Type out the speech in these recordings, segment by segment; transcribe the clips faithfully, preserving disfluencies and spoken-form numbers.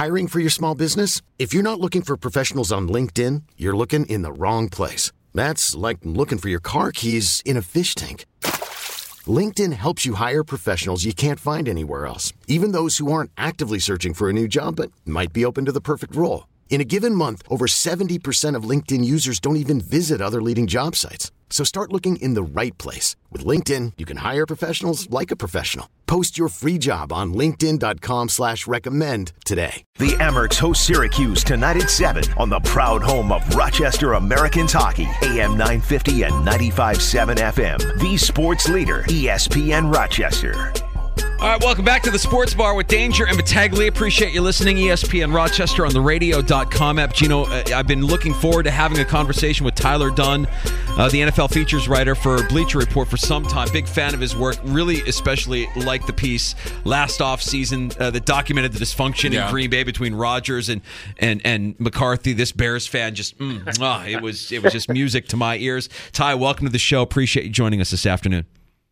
Hiring for your small business? If you're not looking for professionals on LinkedIn, you're looking in the wrong place. That's like looking for your car keys in a fish tank. LinkedIn helps you hire professionals you can't find anywhere else, even those who aren't actively searching for a new job but might be open to the perfect role. In a given month, over seventy percent of LinkedIn users don't even visit other leading job sites. So start looking in the right place. With LinkedIn, you can hire professionals like a professional. Post your free job on linkedin.com slash recommend today. The Amerks host Syracuse tonight at seven on the proud home of Rochester Americans hockey. A M nine fifty and ninety-five point seven F M. The sports leader, E S P N Rochester. All right, welcome back to the Sports Bar with Danger and Battaglia. Appreciate you listening. E S P N Rochester on the radio dot com app. Gino, uh, I've been looking forward to having a conversation with Tyler Dunne, uh, the N F L features writer for Bleacher Report for some time. Big fan of his work. Really, especially like the piece last offseason uh, that documented the dysfunction yeah. in Green Bay between Rodgers and and and McCarthy. This Bears fan just, mm, oh, it was it was just music to my ears. Ty, welcome to the show. Appreciate you joining us this afternoon.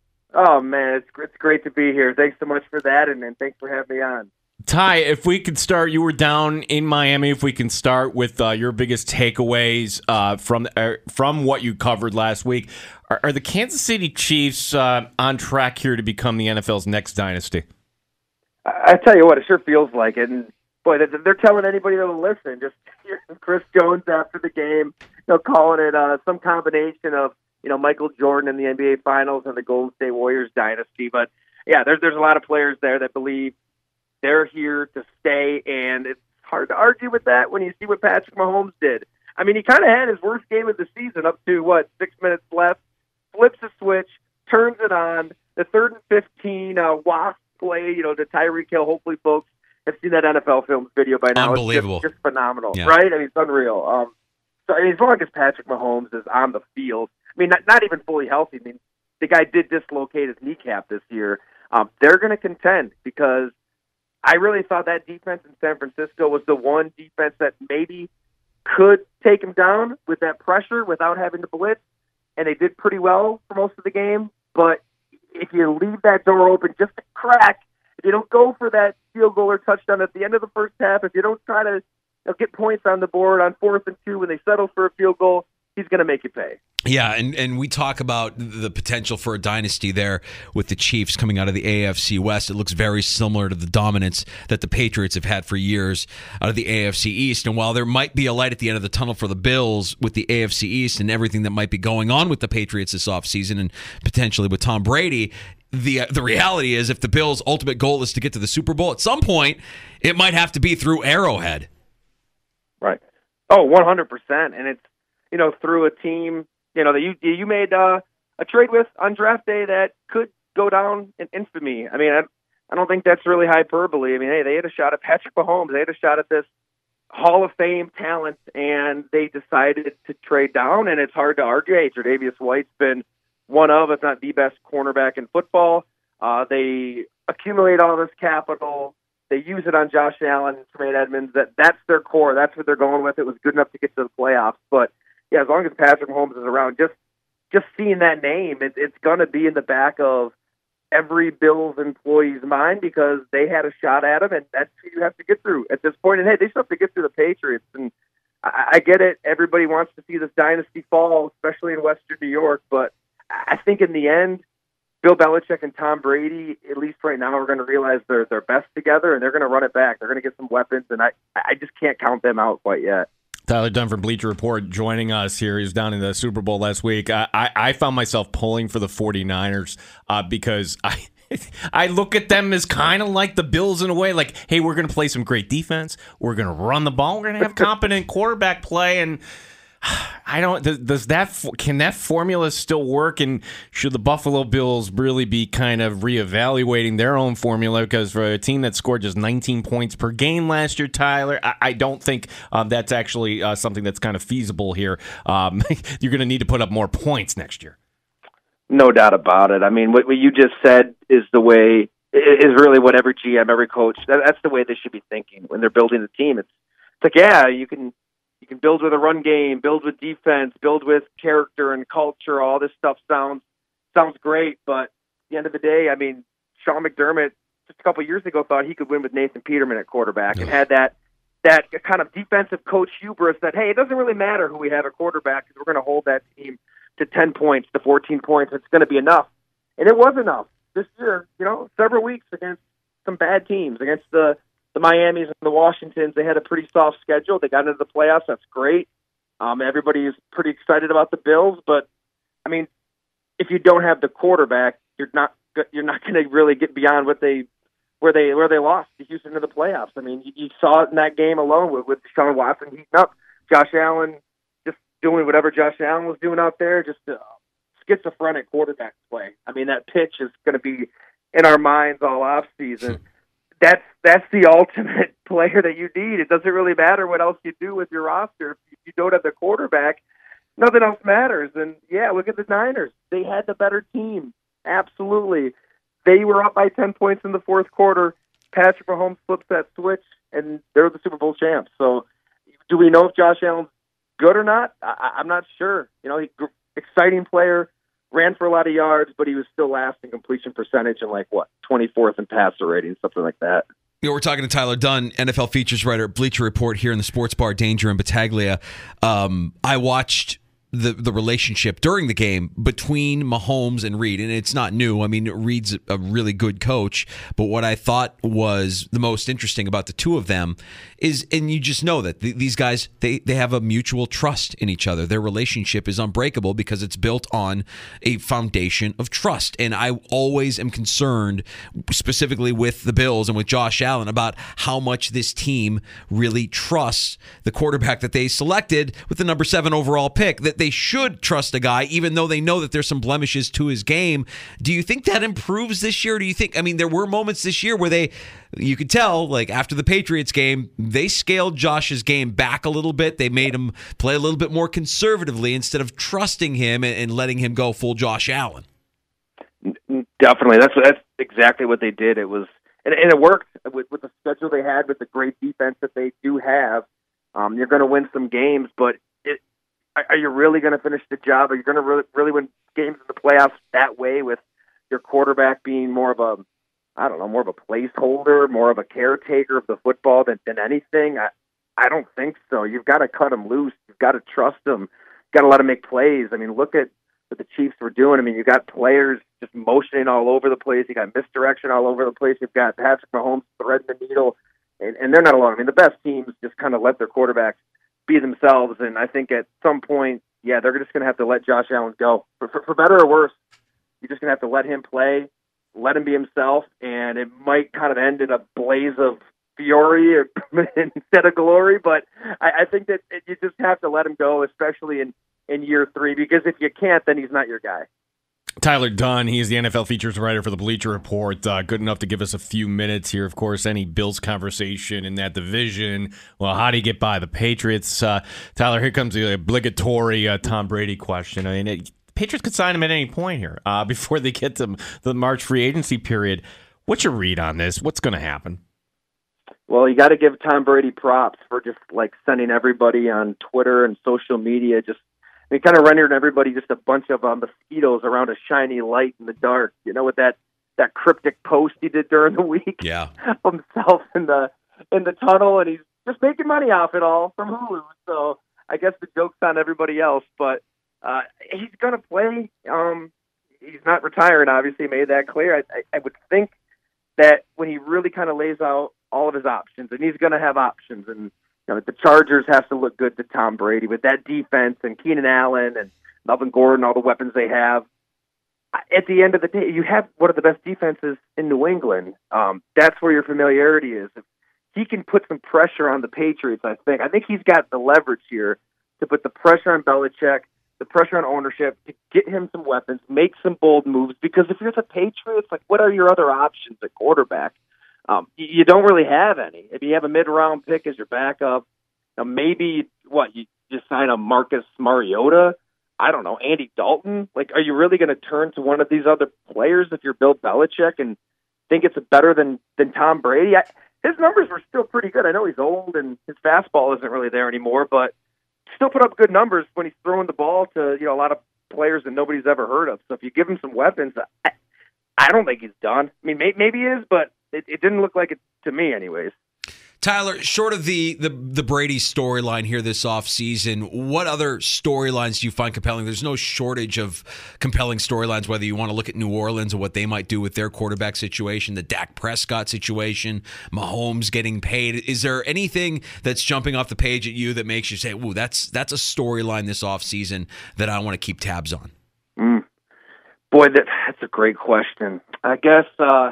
Oh, man, it's, it's great to be here. Thanks so much for that, and, and thanks for having me on. Ty, if we could start, you were down in Miami. If we can start with uh, your biggest takeaways uh, from uh, from what you covered last week. Are, are the Kansas City Chiefs uh, on track here to become the N F L's next dynasty? I, I tell you what, it sure feels like it. And, boy, they're, they're telling anybody that'll listen. Just hear Chris Jones after the game, you know, calling it uh, some combination of, you know, Michael Jordan in the N B A Finals and the Golden State Warriors dynasty. But, yeah, there's there's a lot of players there that believe they're here to stay, and it's hard to argue with that when you see what Patrick Mahomes did. I mean, he kind of had his worst game of the season up to, what, six minutes left, flips a switch, turns it on, the third and fifteen uh, wasp play, you know, to Tyreek Hill. Hopefully, folks have seen that N F L Films video by now. Unbelievable. It's just, just phenomenal, yeah. right? I mean, it's unreal. Um, so, I mean, as long as Patrick Mahomes is on the field, I mean, not, not even fully healthy. I mean, the guy did dislocate his kneecap this year. Um, they're going to contend because I really thought that defense in San Francisco was the one defense that maybe could take him down with that pressure without having to blitz, and they did pretty well for most of the game. But if you leave that door open just a crack, if you don't go for that field goal or touchdown at the end of the first half, if you don't try to, you know, get points on the board on fourth and two when they settle for a field goal, he's going to make you pay. Yeah, and, and we talk about the potential for a dynasty there with the Chiefs coming out of the A F C West. It looks very similar to the dominance that the Patriots have had for years out of the A F C East. And while there might be a light at the end of the tunnel for the Bills with the A F C East and everything that might be going on with the Patriots this offseason and potentially with Tom Brady, the the reality is if the Bills' ultimate goal is to get to the Super Bowl, at some point it might have to be through Arrowhead. Right. Oh, one hundred percent. And it's, you know, through a team, you know, that you you made uh, a trade with on draft day that could go down in infamy. I mean, I, I don't think that's really hyperbole. I mean, hey, they had a shot at Patrick Mahomes. They had a shot at this Hall of Fame talent, and they decided to trade down, and it's hard to argue. Hey, Tre'Davious White's been one of, if not the best cornerback in football. Uh, they accumulate all this capital. They use it on Josh Allen and Tremaine Edmonds. That, that's their core. That's what they're going with. It was good enough to get to the playoffs, but yeah, as long as Patrick Mahomes is around, just just seeing that name, it, it's going to be in the back of every Bills employee's mind because they had a shot at him, and that's who you have to get through at this point. And hey, they still have to get through the Patriots. And I, I get it. Everybody wants to see this dynasty fall, especially in Western New York. But I think in the end, Bill Belichick and Tom Brady, at least right now, are going to realize they're they're best together, and they're going to run it back. They're going to get some weapons, and I I just can't count them out quite yet. Tyler Dunne from Bleacher Report joining us here. He was down in the Super Bowl last week. I, I, I found myself pulling for the 49ers uh, because I I look at them as kind of like the Bills in a way. Like, hey, we're going to play some great defense. We're going to run the ball. We're going to have competent quarterback play. And I don't. Does, does that can that formula still work? And should the Buffalo Bills really be kind of reevaluating their own formula? Because for a team that scored just nineteen points per game last year, Tyler, I, I don't think um, that's actually uh, something that's kind of feasible here. Um, you're going to need to put up more points next year. No doubt about it. I mean, what, what you just said is the way is really what every G M, every coach. That, that's the way they should be thinking when they're building the team. It's, it's like, yeah, you can. You can build with a run game, build with defense, build with character and culture. All this stuff sounds sounds great, but at the end of the day, I mean, Sean McDermott just a couple of years ago thought he could win with Nathan Peterman at quarterback and had that that kind of defensive coach hubris that, hey, it doesn't really matter who we have at quarterback because we're going to hold that team to ten points, to fourteen points. It's going to be enough. And it was enough this year, you know, several weeks against some bad teams, against the, the Miamis and the Washingtons. They had a pretty soft schedule. They got into the playoffs. That's great. Um, everybody is pretty excited about the Bills. But, I mean, if you don't have the quarterback, you're not you're not going to really get beyond what they where they where they lost to Houston in the playoffs. I mean, you, you saw it in that game alone with, with Deshaun Watson heating up, Josh Allen just doing whatever Josh Allen was doing out there, just uh, schizophrenic quarterback play. I mean, that pitch is going to be in our minds all off season. That's that's the ultimate player that you need. It doesn't really matter what else you do with your roster. If you don't have the quarterback, nothing else matters. And, yeah, look at the Niners. They had the better team. Absolutely. They were up by ten points in the fourth quarter. Patrick Mahomes flips that switch, and they're the Super Bowl champs. So do we know if Josh Allen's good or not? I, I'm not sure. You know, he, exciting player, ran for a lot of yards, but he was still last in completion percentage and, like, what, twenty-fourth in passer rating, something like that. You know, we're talking to Tyler Dunne, N F L features writer at Bleacher Report here in the Sports Bar, Danger and Battaglia. Um, I watched the the relationship during the game between Mahomes and Reed, and it's not new. I mean, Reed's a really good coach, but what I thought was the most interesting about the two of them is, and you just know that th- these guys, they, they have a mutual trust in each other. Their relationship is unbreakable because it's built on a foundation of trust, and I always am concerned, specifically with the Bills and with Josh Allen, about how much this team really trusts the quarterback that they selected with the number seven overall pick, that they should trust a guy, even though they know that there's some blemishes to his game. Do you think that improves this year? Do you think, I mean, there were moments this year where they, you could tell, like after the Patriots game, they scaled Josh's game back a little bit. They made him play a little bit more conservatively instead of trusting him and, and letting him go full Josh Allen. Definitely. That's that's exactly what they did. It was, and, and it worked with, with the schedule they had, with the great defense that they do have. Um, you're going to win some games, but it, are you really going to finish the job? Are you going to really, really win games in the playoffs that way, with your quarterback being more of a, I don't know, more of a placeholder, more of a caretaker of the football than, than anything? I, I don't think so. You've got to cut him loose. You've got to trust him. You've got to let him make plays. I mean, look at what the Chiefs were doing. I mean, you got players just motioning all over the place. You got misdirection all over the place. You've got Patrick Mahomes threading the needle, and, and they're not alone. I mean, the best teams just kind of let their quarterbacks be themselves, and I think at some point, yeah, they're just going to have to let Josh Allen go. For, for, for better or worse, you're just going to have to let him play, let him be himself, and it might kind of end in a blaze of fury or instead of glory, but I, I think that it, you just have to let him go, especially in, in year three, because if you can't, then he's not your guy. Tyler Dunne, he is the N F L features writer for the Bleacher Report. Uh, good enough to give us a few minutes here. Of course, any Bills conversation in that division. Well, how do you get by the Patriots? Uh, Tyler, here comes the obligatory uh, Tom Brady question. I mean, it, Patriots could sign him at any point here uh, before they get to the March free agency period. What's your read on this? What's going to happen? Well, you got to give Tom Brady props for just like sending everybody on Twitter and social media just He kind of rendered everybody just a bunch of uh, mosquitoes around a shiny light in the dark. You know, with that, that cryptic post he did during the week. Yeah, of himself in the in the tunnel, and he's just making money off it all from Hulu. So I guess the joke's on everybody else, but uh, he's going to play. Um, he's not retiring. Obviously, made that clear. I, I, I would think that when he really kind of lays out all of his options, and he's going to have options, and you know, the Chargers have to look good to Tom Brady with that defense and Keenan Allen and Melvin Gordon, all the weapons they have. At the end of the day, you have one of the best defenses in New England. Um, that's where your familiarity is. If he can put some pressure on the Patriots, I think. I think he's got the leverage here to put the pressure on Belichick, the pressure on ownership, to get him some weapons, make some bold moves. Because if you're the Patriots, like, what are your other options at quarterback? Um, you don't really have any. If you have a mid-round pick as your backup, now maybe, what, you just sign a Marcus Mariota? I don't know, Andy Dalton? Like, are you really going to turn to one of these other players if you're Bill Belichick and think it's better than, than Tom Brady? I, his numbers were still pretty good. I know he's old and his fastball isn't really there anymore, but still put up good numbers when he's throwing the ball to, you know, a lot of players that nobody's ever heard of. So if you give him some weapons, I, I don't think he's done. I mean, may, maybe he is, but it, it didn't look like it to me anyways. Tyler, short of the the, the Brady storyline here this offseason, what other storylines do you find compelling? There's no shortage of compelling storylines, whether you want to look at New Orleans and what they might do with their quarterback situation, the Dak Prescott situation, Mahomes getting paid. Is there anything that's jumping off the page at you that makes you say, ooh, that's that's a storyline this offseason that I want to keep tabs on? Mm. Boy, that, that's a great question. I guess uh,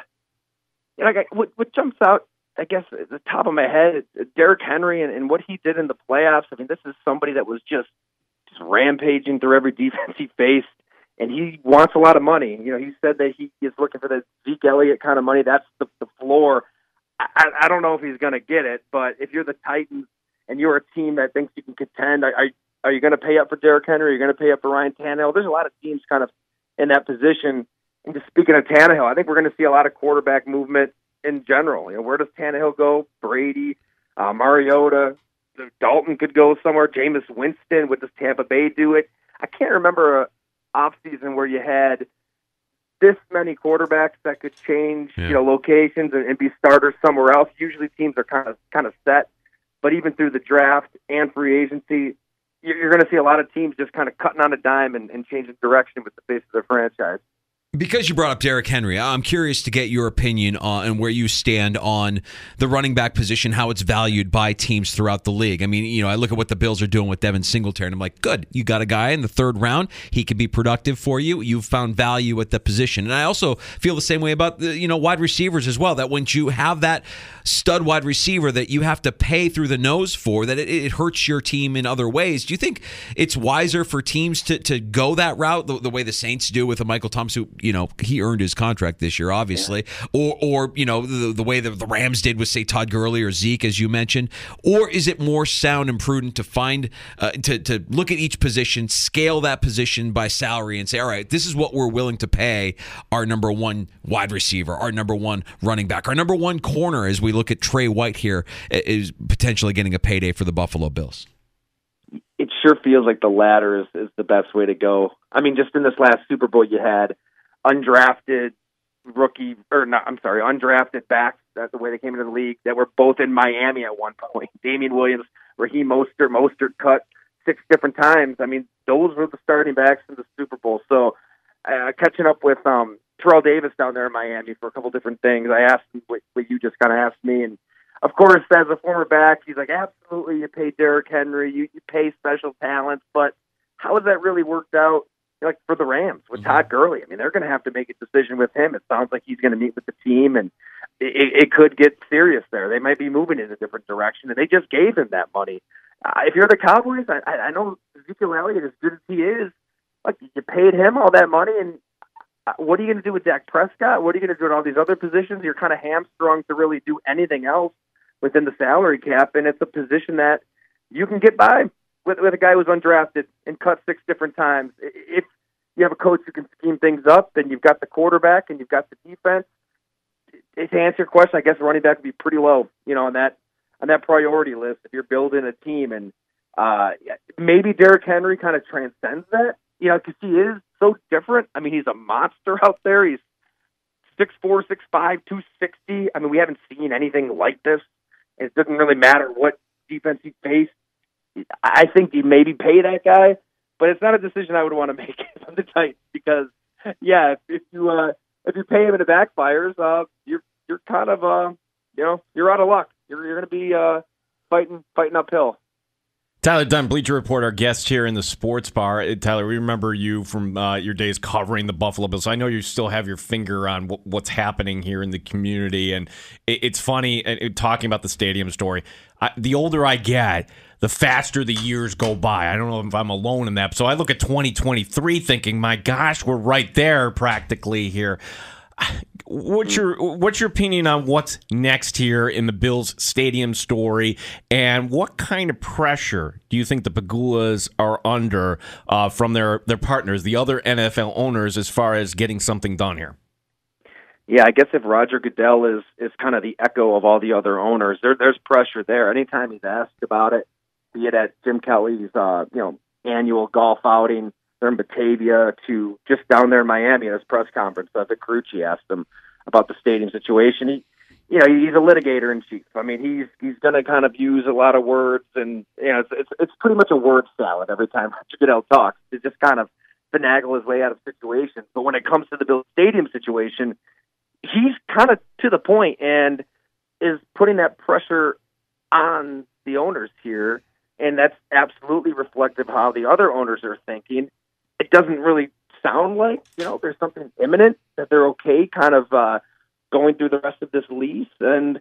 you know, what, what jumps out, I guess, at the top of my head, Derrick Henry and, and what he did in the playoffs. I mean, this is somebody that was just, just rampaging through every defense he faced, and he wants a lot of money. You know, he said that he is looking for the Zeke Elliott kind of money. That's the, the floor. I, I don't know if he's going to get it, but if you're the Titans and you're a team that thinks you can contend, are, are you going to pay up for Derrick Henry? Are you going to pay up for Ryan Tannehill? There's a lot of teams kind of in that position. And just speaking of Tannehill, I think we're going to see a lot of quarterback movement in general. You know, where does Tannehill go? Brady, uh, Mariota, Dalton could go somewhere. Jameis Winston, what does Tampa Bay do it? I can't remember a offseason where you had this many quarterbacks that could change, yeah. you know, locations and, and be starters somewhere else. Usually teams are kind of kind of set, but even through the draft and free agency, you're, you're going to see a lot of teams just kind of cutting on a dime and, and changing direction with the face of their franchise. Because you brought up Derrick Henry, I'm curious to get your opinion on and where you stand on the running back position, how it's valued by teams throughout the league. I mean, you know, I look at what the Bills are doing with Devin Singletary, and I'm like, good, you got a guy in the third round. He can be productive for you. You've found value at the position. And I also feel the same way about the, you know, wide receivers as well, that when you have that stud wide receiver that you have to pay through the nose for, that it, it hurts your team in other ways. Do you think it's wiser for teams to, to go that route, the, the way the Saints do with a Michael Thomas, who, you know, he earned his contract this year, obviously, yeah. or, or you know, the, the way that the Rams did with, say, Todd Gurley or Zeke, as you mentioned? Or is it more sound and prudent to find, uh, to, to look at each position, scale that position by salary and say, all right, this is what we're willing to pay our number one wide receiver, our number one running back, our number one corner, as we look at Trey White here, is potentially getting a payday for the Buffalo Bills? It sure feels like the latter is, is the best way to go. I mean, just in this last Super Bowl, you had undrafted rookie, or not, I'm sorry, undrafted backs, that's the way they came into the league, that were both in Miami at one point. Damian Williams, Raheem Mostert, Mostert cut six different times. I mean, those were the starting backs in the Super Bowl. So uh, catching up with um, Terrell Davis down there in Miami for a couple different things, I asked him what, what you just kind of asked me. And, of course, as a former back, he's like, absolutely, you pay Derrick Henry, you, you pay special talents, but how has that really worked out? Like for the Rams with mm-hmm. Todd Gurley, I mean, they're going to have to make a decision with him. It sounds like he's going to meet with the team, and it, it could get serious there. They might be moving in a different direction, and they just gave him that money. Uh, if you're the Cowboys, I, I know Ezekiel Elliott, as good as he is, like you paid him all that money, and what are you going to do with Dak Prescott? What are you going to do in all these other positions? You're kind of hamstrung to really do anything else within the salary cap, and it's a position that you can get by with, with a guy who's undrafted and cut six different times. If you have a coach who can scheme things up, then you've got the quarterback and you've got the defense. To answer your question, I guess running back would be pretty low, you know, on that on that priority list if you're building a team. And uh, maybe Derrick Henry kind of transcends that, you know, because he is so different. I mean, he's a monster out there. He's six four, six five, two sixty. I mean, we haven't seen anything like this. It doesn't really matter what defense he faced. I think you maybe pay that guy, but it's not a decision I would want to make on the Titans because, yeah, if, if you uh, if you pay him and it backfires, uh, you're you're kind of uh, you know you're out of luck. You're you're going to be uh, fighting fighting uphill. Tyler Dunn, Bleacher Report, our guest here in the sports bar. Tyler, we remember you from uh, your days covering the Buffalo Bills. I know you still have your finger on w- what's happening here in the community, and it, it's funny uh, talking about the stadium story. I, the older I get, the faster the years go by. I don't know if I'm alone in that. So I look at twenty twenty-three thinking, my gosh, we're right there practically here. What's your what's your opinion on what's next here in the Bills stadium story, and what kind of pressure do you think the Pegulas are under uh, from their, their partners, the other N F L owners, as far as getting something done here? Yeah, I guess if Roger Goodell is is kind of the echo of all the other owners, there there's pressure there. Anytime he's asked about it, be it at Jim Kelly's uh, you know annual golf outing there in Batavia to just down there in Miami at his press conference, uh, Vic Carucci asked him about the stadium situation. He you know, he's a litigator in chief. I mean, he's he's going to kind of use a lot of words, and you know, it's it's, it's pretty much a word salad every time Roger Goodell talks. To just kind of finagle his way out of situations. But when it comes to the Bill Stadium situation, he's kind of to the point and is putting that pressure on the owners here, and that's absolutely reflective of how the other owners are thinking. It doesn't really sound like, you know, there's something imminent, that they're okay kind of uh, going through the rest of this lease. And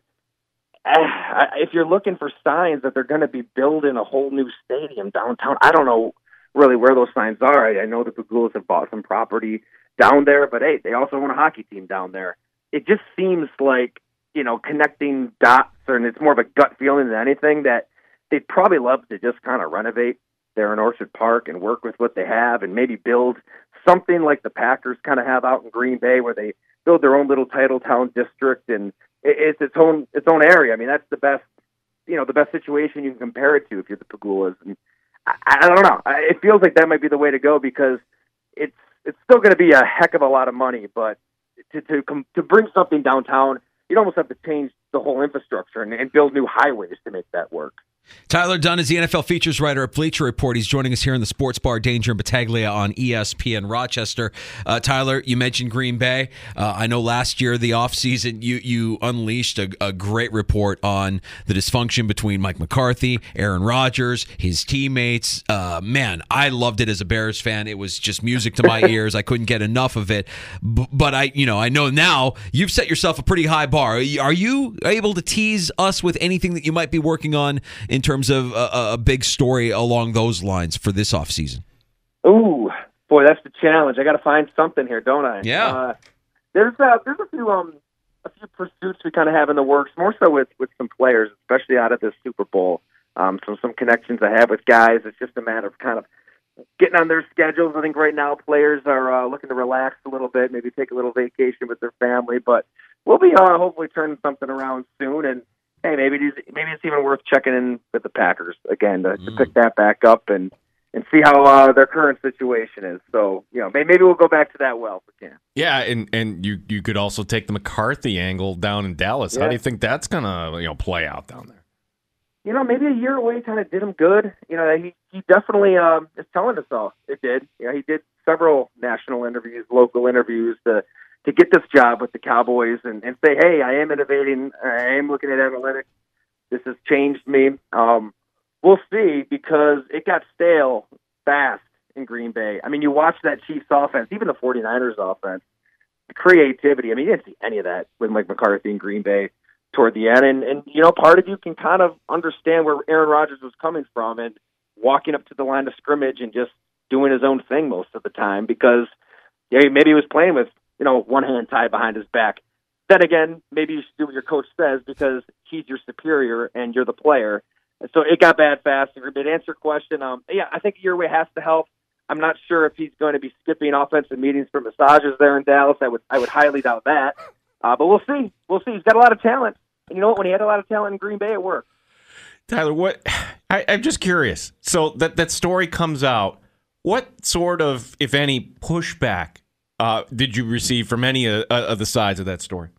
uh, if you're looking for signs that they're going to be building a whole new stadium downtown, I don't know really where those signs are. I, I know the Pagulas have bought some property down there, but hey, they also own a hockey team down there. It just seems like, you know, connecting dots, and it's more of a gut feeling than anything, that they'd probably love to just kind of renovate there in Orchard Park and work with what they have and maybe build something like the Packers kind of have out in Green Bay, where they build their own little title town district, and it's its own its own area. I mean, that's the best, you know, the best situation you can compare it to if you're the Pagulas. And I, I don't know. It feels like that might be the way to go, because it's it's still going to be a heck of a lot of money, but to to to bring something downtown, you'd almost have to change the whole infrastructure and, and build new highways to make that work. Tyler Dunne is the N F L features writer at Bleacher Report. He's joining us here in the Sports Bar, Danger and Battaglia on E S P N Rochester. Uh, Tyler, you mentioned Green Bay. Uh, I know last year, the offseason, you you unleashed a, a great report on the dysfunction between Mike McCarthy, Aaron Rodgers, his teammates. Uh, man, I loved it as a Bears fan. It was just music to my ears. I couldn't get enough of it. B- but I, you know, I know now you've set yourself a pretty high bar. Are you able to tease us with anything that you might be working on in terms of a, a big story along those lines for this offseason? Ooh, boy, that's the challenge. I got to find something here, don't I? Yeah. Uh, there's uh, there's a few um a few pursuits we kind of have in the works, more so with, with some players, especially out of this Super Bowl. Um, so some connections I have with guys. It's just a matter of kind of getting on their schedules. I think right now players are uh, looking to relax a little bit, maybe take a little vacation with their family, but we'll be uh, hopefully turning something around soon. And hey, maybe it is, maybe it's even worth checking in with the Packers again to, mm. to pick that back up and, and see how uh, their current situation is. So, you know, maybe, maybe we'll go back to that well if we can. Yeah, and, and you, you could also take the McCarthy angle down in Dallas. Yeah. How do you think that's going to, you know, play out down there? You know, maybe a year away kind of did him good. You know, he, he definitely um, is telling us all. It did. You know, he did several national interviews, local interviews to to get this job with the Cowboys and, and say, hey, I am innovating. I am looking at analytics. This has changed me. Um, we'll see, because it got stale fast in Green Bay. I mean, you watch that Chiefs offense, even the 49ers offense, the creativity. I mean, you didn't see any of that with Mike McCarthy in Green Bay toward the end. And, and, you know, part of you can kind of understand where Aaron Rodgers was coming from and walking up to the line of scrimmage and just doing his own thing most of the time, because yeah, maybe he was playing with, you know, one hand tied behind his back. Then again, maybe you should do what your coach says, because he's your superior and you're the player. And so it got bad fast. But to answer your question, um, yeah, I think a year away has to help. I'm not sure if he's going to be skipping offensive meetings for massages there in Dallas. I would I would highly doubt that. Uh, but we'll see. We'll see. He's got a lot of talent. And you know what? When he had a lot of talent in Green Bay, it worked. Tyler, what? I, I'm just curious. So that, that story comes out. What sort of, if any, pushback Uh, did you receive from any of, uh, of the sides of that story?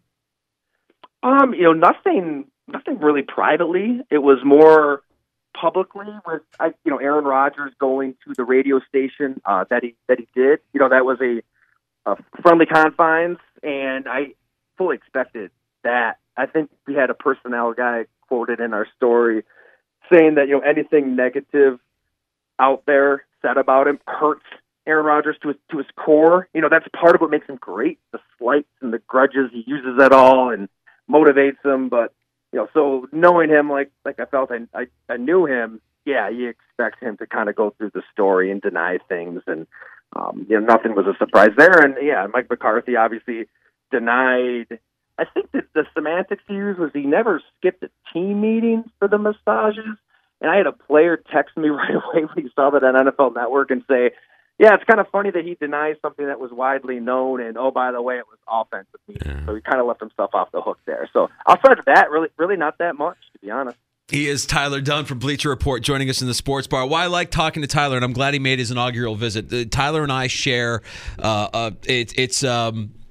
Um, you know, nothing, nothing really privately. It was more publicly with, I, you know, Aaron Rodgers going to the radio station uh, that he that he did. You know, that was a, a friendly confines, and I fully expected that. I think we had a personnel guy quoted in our story saying that, you know, anything negative out there said about him hurts Aaron Rodgers to his to his core. You know, that's part of what makes him great. The slights and the grudges, he uses it all and motivates them. But, you know, so knowing him like like I felt I I, I knew him, yeah, you expect him to kind of go through the story and deny things. And, um, you know, nothing was a surprise there. And, yeah, Mike McCarthy obviously denied. I think that the semantics he used was he never skipped a team meeting for the massages. And I had a player text me right away when he saw that on N F L Network and say, yeah, it's kind of funny that he denies something that was widely known, and oh, by the way, it was offensive meetings. Yeah. So he kind of left himself off the hook there. So outside of that, really, really not that much, to be honest. He is Tyler Dunne from Bleacher Report, joining us in the Sports Bar. Why I like talking to Tyler, and I'm glad he made his inaugural visit. Uh, Tyler and I share. Uh, uh, it, it's. Um,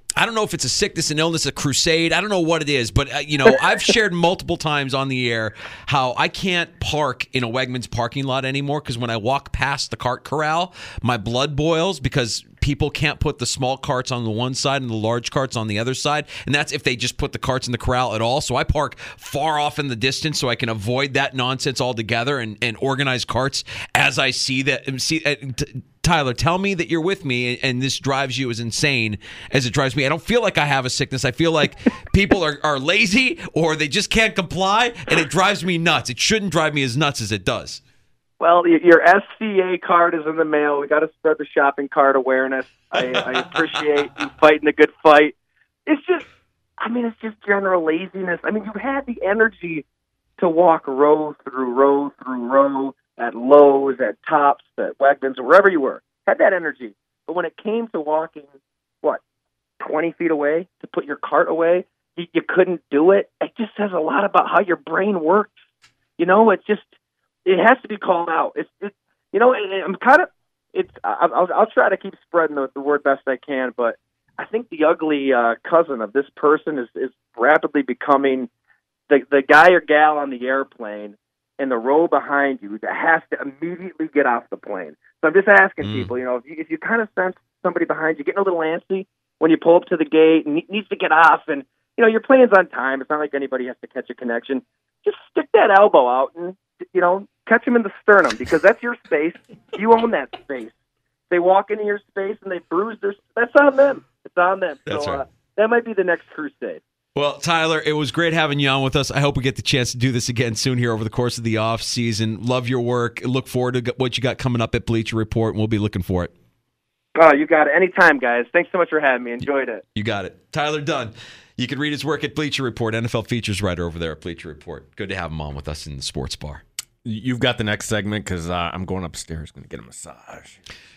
I don't know if it's a sickness, an illness, a crusade. I don't know what it is, but uh, you know, I've shared multiple times on the air how I can't park in a Wegmans parking lot anymore because when I walk past the cart corral, my blood boils because people can't put the small carts on the one side and the large carts on the other side, and that's if they just put the carts in the corral at all. So I park far off in the distance so I can avoid that nonsense altogether and, and organize carts as I see that. See. Uh, t- Tyler, tell me that you're with me and this drives you as insane as it drives me. I don't feel like I have a sickness. I feel like people are, are lazy or they just can't comply, and it drives me nuts. It shouldn't drive me as nuts as it does. Well, your S C A card is in the mail. We got to spread the shopping cart awareness. I, I appreciate you fighting a good fight. It's just, I mean, it's just general laziness. I mean, you had the energy to walk row through row through row at Lowe's, at Tops, at Wegmans, or wherever you were. Had that energy. But when it came to walking, what, twenty feet away to put your cart away, you, you couldn't do it. It just says a lot about how your brain works. You know, it just, it has to be called out. It's, it, you know, it, I'm kind of, it's. I'll, I'll try to keep spreading the, the word best I can, but I think the ugly uh, cousin of this person is, is rapidly becoming the the guy or gal on the airplane in the row behind you that has to immediately get off the plane. So I'm just asking mm. people, you know, if you, if you kind of sense somebody behind you getting a little antsy when you pull up to the gate and needs to get off, and you know your plane's on time, it's not like anybody has to catch a connection. Just stick that elbow out and you know catch him in the sternum because that's your space. You own that space. They walk into your space and they bruise their. That's on them. It's on them. That's so right. uh, that might be the next crusade. Well, Tyler, it was great having you on with us. I hope we get the chance to do this again soon here over the course of the off season. Love your work. Look forward to what you got coming up at Bleacher Report, and we'll be looking for it. Oh, you got it. Anytime, guys. Thanks so much for having me. Enjoyed it. You got it. Tyler Dunne. You can read his work at Bleacher Report, N F L features writer over there at Bleacher Report. Good to have him on with us in the sports bar. You've got the next segment because uh, I'm going upstairs, going to get a massage.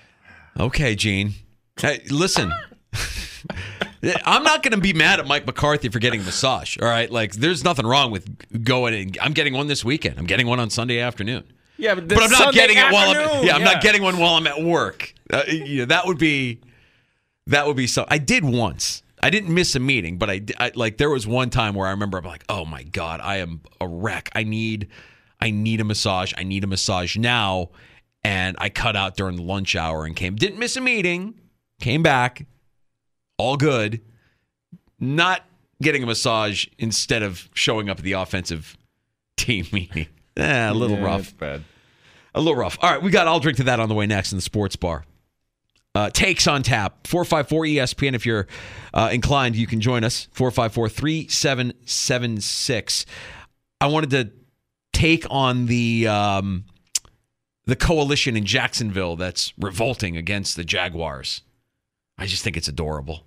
Okay, Gene. Hey, listen. I'm not going to be mad at Mike McCarthy for getting a massage, all right? Like, there's nothing wrong with going in. I'm getting one this weekend. I'm getting one on Sunday afternoon. Yeah, but, but I'm not Sunday getting it while I'm afternoon. yeah, I'm yeah. not getting one while I'm at work. Uh, you know, that would be that would be so. I did once. I didn't miss a meeting, but I, I like there was one time where I remember I'm like, "Oh my god, I am a wreck. I need I need a massage. I need a massage now." And I cut out during the lunch hour and came. Didn't miss a meeting. Came back. All good. Not getting a massage instead of showing up at the offensive team meeting. Eh, a little yeah, rough. That's bad. A little rough. All right, we got I'll Drink to That on the way next in the sports bar. Uh, takes on tap. four five four E S P N. If you're uh, inclined, you can join us. four five four, three seven seven six. I wanted to take on the um, the coalition in Jacksonville that's revolting against the Jaguars. I just think it's adorable.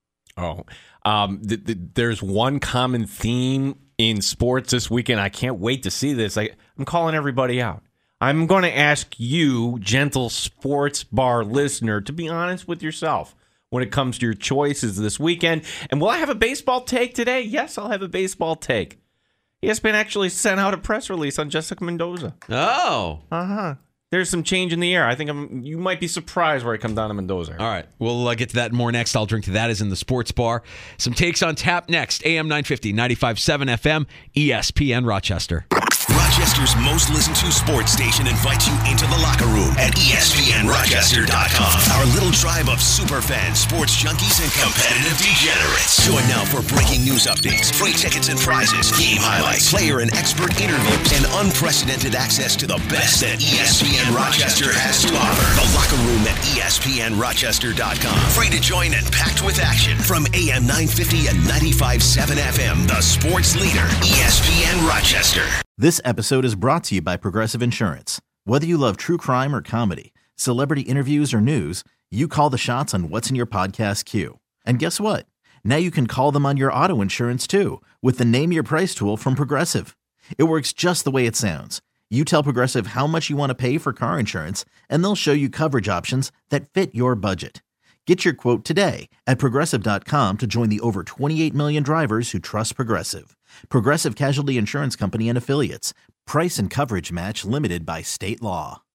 Oh, um, th- th- there's one common theme in sports this weekend. I can't wait to see this. I, I'm calling everybody out. I'm going to ask you, gentle sports bar listener, to be honest with yourself when it comes to your choices this weekend. And will I have a baseball take today? Yes, I'll have a baseball take. E S P N actually sent out a press release on Jessica Mendoza. Oh. Uh-huh. There's some change in the air. I think I'm, you might be surprised where I come down to Mendoza. All right. We'll uh, get to that more next. I'll Drink to That is in the sports bar. Some takes on tap next. A M nine fifty, ninety-five point seven F M, E S P N Rochester. Rochester's most listened to sports station invites you into the locker room at E S P N Rochester dot com. Our little tribe of super fans, sports junkies, and competitive degenerates. Join now for breaking news updates, free tickets and prizes, game highlights, player and expert interviews, and unprecedented access to the best that E S P N Rochester has to offer. The locker room at E S P N Rochester dot com. Free to join and packed with action. From A M nine fifty and ninety-five point seven F M, the sports leader, E S P N Rochester. This episode is brought to you by Progressive Insurance. Whether you love true crime or comedy, celebrity interviews or news, you call the shots on what's in your podcast queue. And guess what? Now you can call them on your auto insurance too with the Name Your Price tool from Progressive. It works just the way it sounds. You tell Progressive how much you want to pay for car insurance, and they'll show you coverage options that fit your budget. Get your quote today at Progressive dot com to join the over twenty-eight million drivers who trust Progressive. Progressive Casualty Insurance Company and Affiliates. Price and coverage match limited by state law.